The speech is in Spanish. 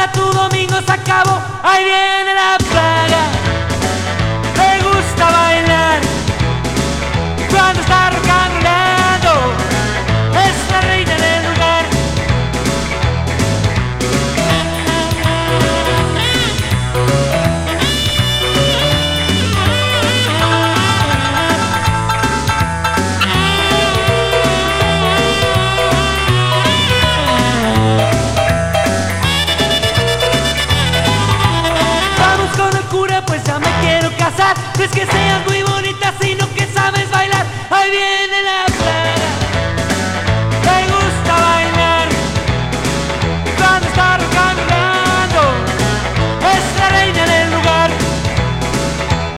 tu domingo se acabó, ahí viene la paga. Me gusta bailar cuando está rocanroleando, es la reina del lugar. Vamos con el cura, pues ya me quiero casar. No es que seas muy bonita,